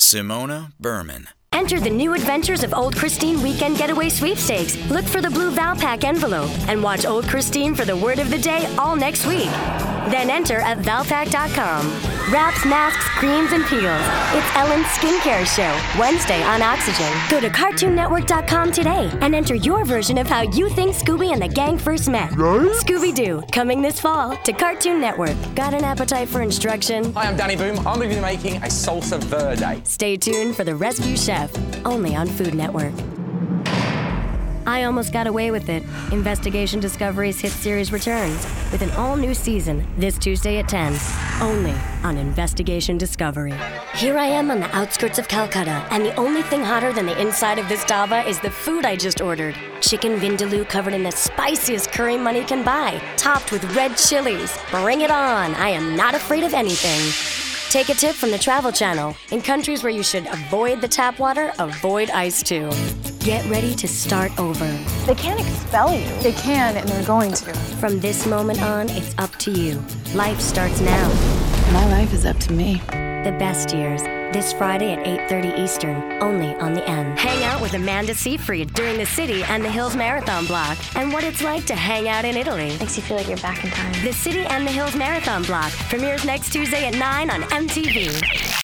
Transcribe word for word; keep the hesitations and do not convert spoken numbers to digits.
Simona Berman. Enter the new adventures of Old Christine Weekend Getaway Sweepstakes. Look for the blue Valpak envelope and watch Old Christine for the word of the day all next week. Then enter at Valpak dot com. Wraps, masks, creams, and peels. It's Ellen's Skincare Show, Wednesday on Oxygen. Go to Cartoon Network dot com today and enter your version of how you think Scooby and the gang first met. Right? Scooby-Doo, coming this fall to Cartoon Network. Got an appetite for instruction? Hi, I'm Danny Boom. I'm going to be making a salsa verde. Stay tuned for The Rescue Chef, only on Food Network. I Almost Got Away with It. Investigation Discovery's hit series returns with an all-new season this Tuesday at ten, only on Investigation Discovery. Here I am on the outskirts of Calcutta, and the only thing hotter than the inside of this dhaba is the food I just ordered. Chicken vindaloo covered in the spiciest curry money can buy, topped with red chilies. Bring it on. I am not afraid of anything. Take a tip from the Travel Channel. In countries where you should avoid the tap water, avoid ice too. Get ready to start over. They can't expel you. They can, and they're going to. From this moment on, it's up to you. Life starts now. My life is up to me. The Best Years, this Friday at eight thirty Eastern, only on the N. Hang out with Amanda Seyfried during the City and the Hills Marathon Block and what it's like to hang out in Italy. Makes you feel like you're back in time. The City and the Hills Marathon Block premieres next Tuesday at nine on M T V.